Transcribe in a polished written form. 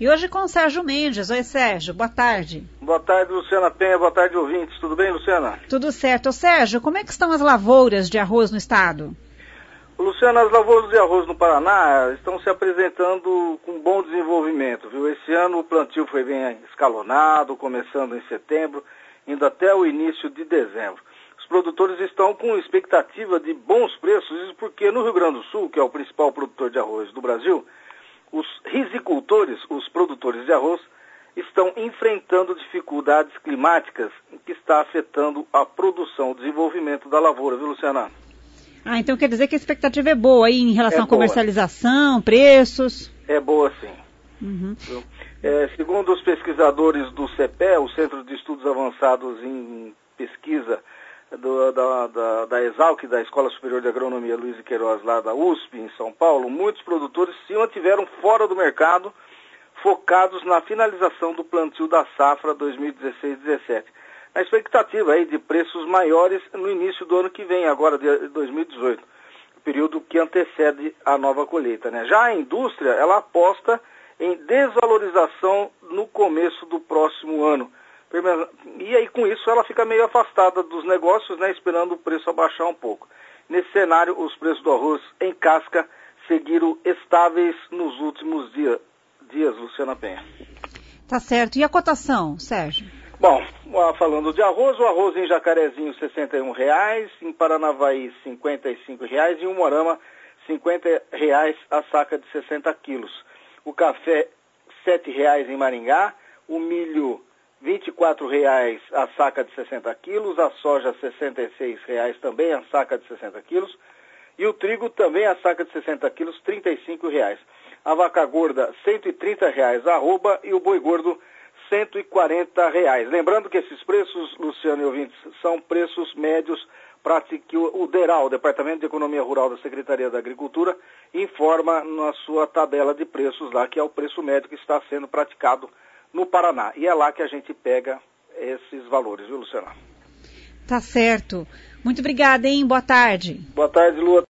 E hoje com o Sérgio Mendes. Oi, Sérgio, boa tarde. Boa tarde, Luciana Penha, boa tarde, ouvintes. Tudo bem, Luciana? Tudo certo. Ô, Sérgio, como é que estão as lavouras de arroz no estado? Luciana, as lavouras de arroz no Paraná estão se apresentando com bom desenvolvimento, viu? Esse ano o plantio foi bem escalonado, começando em setembro, indo até o início de dezembro. Os produtores estão com expectativa de bons preços, isso porque no Rio Grande do Sul, que é o principal produtor de arroz do Brasil, os risicultores, os produtores de arroz, estão enfrentando dificuldades climáticas que está afetando a produção, o desenvolvimento da lavoura, viu, Luciana? Ah, então quer dizer que a expectativa é boa aí em relação à comercialização, preços? É boa, sim. Uhum. Segundo os pesquisadores do CEPE, o Centro de Estudos Avançados em Pesquisa da Exalc, da Escola Superior de Agronomia Luiz de Queiroz, lá da USP, em São Paulo, muitos produtores se mantiveram fora do mercado, focados na finalização do plantio da safra 2016-17. A expectativa aí de preços maiores no início do ano que vem, agora de 2018, período que antecede a nova colheita, né? Já a indústria, ela aposta em desvalorização no começo do próximo ano. E aí, com isso, ela fica meio afastada dos negócios, né, esperando o preço abaixar um pouco. Nesse cenário, os preços do arroz em casca seguiram estáveis nos últimos dias, Luciana Penha. Tá certo. E a cotação, Sérgio? Bom, falando de arroz, o arroz em Jacarezinho, R$ 61,00, em Paranavaí, R$ 55,00 e em Umuarama, R$ 50,00 a saca de 60 quilos. O café, R$ 7,00 em Maringá, o milho, R$ 24,00 a saca de 60 quilos, a soja R$ 66,00 também a saca de 60 quilos, e o trigo também a saca de 60 quilos, R$ 35,00. A vaca gorda, R$ 130,00 a arroba e o boi gordo, R$ 140,00. Lembrando que esses preços, Luciano e ouvintes, são preços médios para que o DERAL, o Departamento de Economia Rural da Secretaria da Agricultura, informa na sua tabela de preços lá, que é o preço médio que está sendo praticado no Paraná. E é lá que a gente pega esses valores, viu, Luciana? Tá certo. Muito obrigada, hein? Boa tarde. Boa tarde, Lua.